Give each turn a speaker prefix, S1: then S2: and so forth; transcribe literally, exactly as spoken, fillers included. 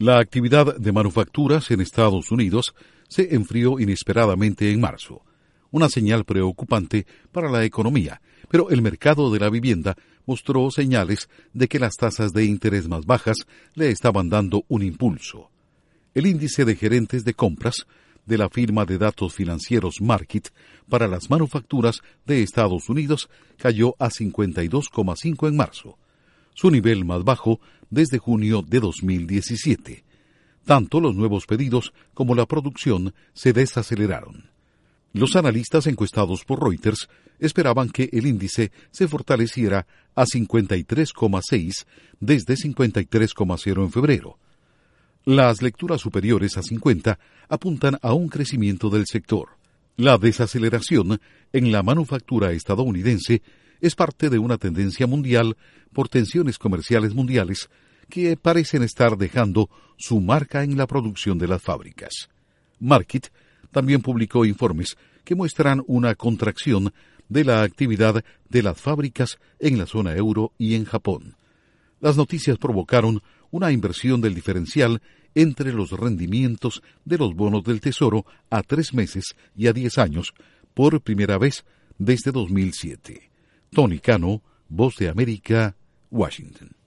S1: La actividad de manufacturas en Estados Unidos se enfrió inesperadamente en marzo, una señal preocupante para la economía, pero el mercado de la vivienda mostró señales de que las tasas de interés más bajas le estaban dando un impulso. El índice de gerentes de compras de la firma de datos financieros Markit para las manufacturas de Estados Unidos cayó a cincuenta y dos coma cinco en marzo, su nivel más bajo desde junio de dos mil diecisiete. Tanto los nuevos pedidos como la producción se desaceleraron. Los analistas encuestados por Reuters esperaban que el índice se fortaleciera a cincuenta y tres coma seis desde cincuenta y tres coma cero en febrero. Las lecturas superiores a cincuenta apuntan a un crecimiento del sector. La desaceleración en la manufactura estadounidense es parte de una tendencia mundial por tensiones comerciales mundiales que parecen estar dejando su marca en la producción de las fábricas. Markit también publicó informes que muestran una contracción de la actividad de las fábricas en la zona euro y en Japón. Las noticias provocaron una inversión del diferencial entre los rendimientos de los bonos del Tesoro a tres meses y a diez años por primera vez desde dos mil siete. Tony Cano, Voz de América, Washington.